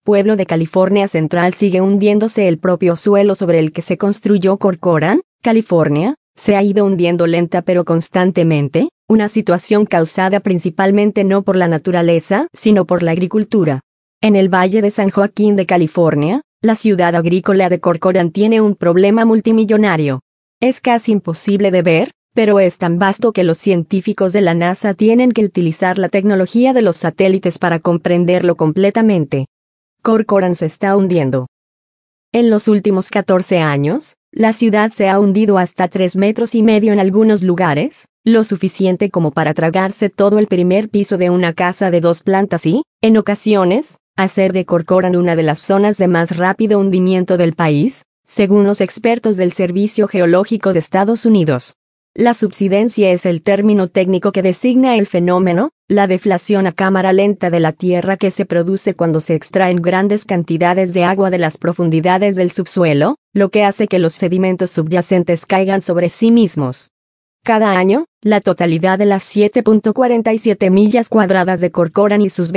pueblo de California Central, sigue hundiéndose. El propio suelo sobre el que se construyó Corcoran, California, se ha ido hundiendo lenta pero constantemente, una situación causada principalmente no por la naturaleza, sino por la agricultura. En el Valle de San Joaquín de California, la ciudad agrícola de Corcoran tiene un problema multimillonario. Es casi imposible de ver, pero es tan vasto que los científicos de la NASA tienen que utilizar la tecnología de los satélites para comprenderlo completamente. Corcoran se está hundiendo. En los últimos 14 años, la ciudad se ha hundido hasta 3,5 metros en algunos lugares, lo suficiente como para tragarse todo el primer piso de una casa de 2 plantas y, en ocasiones, hacer de Corcoran una de las zonas de más rápido hundimiento del país, según los expertos del Servicio Geológico de Estados Unidos. La subsidencia es el término técnico que designa el fenómeno, la deflación a cámara lenta de la Tierra que se produce cuando se extraen grandes cantidades de agua de las profundidades del subsuelo, lo que hace que los sedimentos subyacentes caigan sobre sí mismos. Cada año, la totalidad de las 7.47 millas cuadradas de Corcoran y sus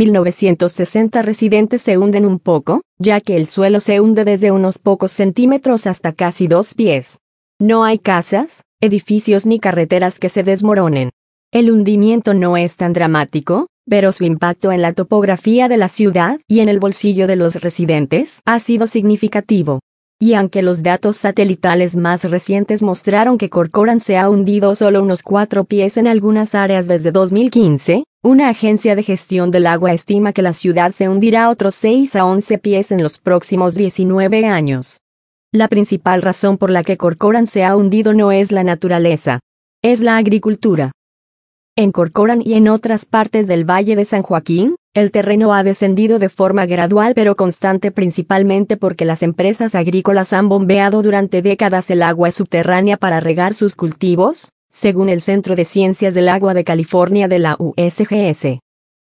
21.960 residentes se hunden un poco, ya que el suelo se hunde desde unos pocos centímetros hasta casi 2 pies. No hay casas, edificios ni carreteras que se desmoronen. El hundimiento no es tan dramático, pero su impacto en la topografía de la ciudad y en el bolsillo de los residentes ha sido significativo. Y aunque los datos satelitales más recientes mostraron que Corcoran se ha hundido solo unos 4 pies en algunas áreas desde 2015, una agencia de gestión del agua estima que la ciudad se hundirá otros 6 a 11 pies en los próximos 19 años. La principal razón por la que Corcoran se ha hundido no es la naturaleza, es la agricultura. En Corcoran y en otras partes del Valle de San Joaquín, el terreno ha descendido de forma gradual pero constante, principalmente porque las empresas agrícolas han bombeado durante décadas el agua subterránea para regar sus cultivos, según el Centro de Ciencias del Agua de California de la USGS.